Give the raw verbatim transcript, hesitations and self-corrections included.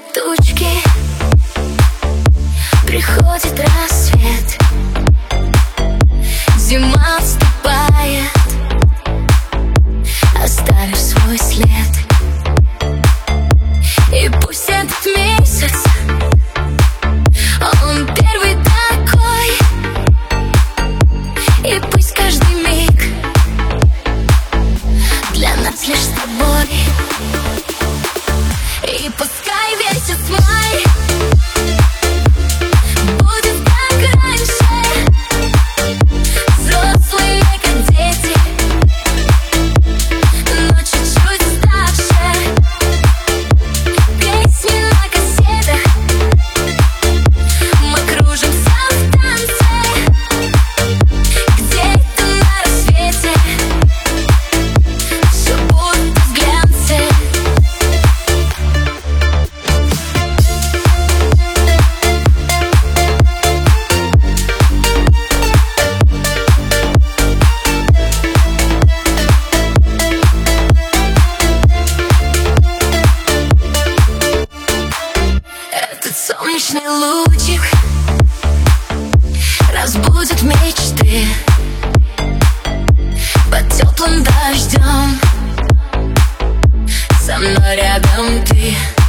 тучки, приходит рассвет, зима отступает, оставив свой след. И пусть этот месяц, он первый такой, и пусть каждый миг для нас лишь с тобой. И пускай месяц май будет как раньше, взрослые как дети, но чуть-чуть старше. Песни на кассетах, мы кружимся в танце, где-то на рассвете, все будто в глянце. Этот солнечный лучик разбудит мечты под теплым дождем. Со мной рядом ты.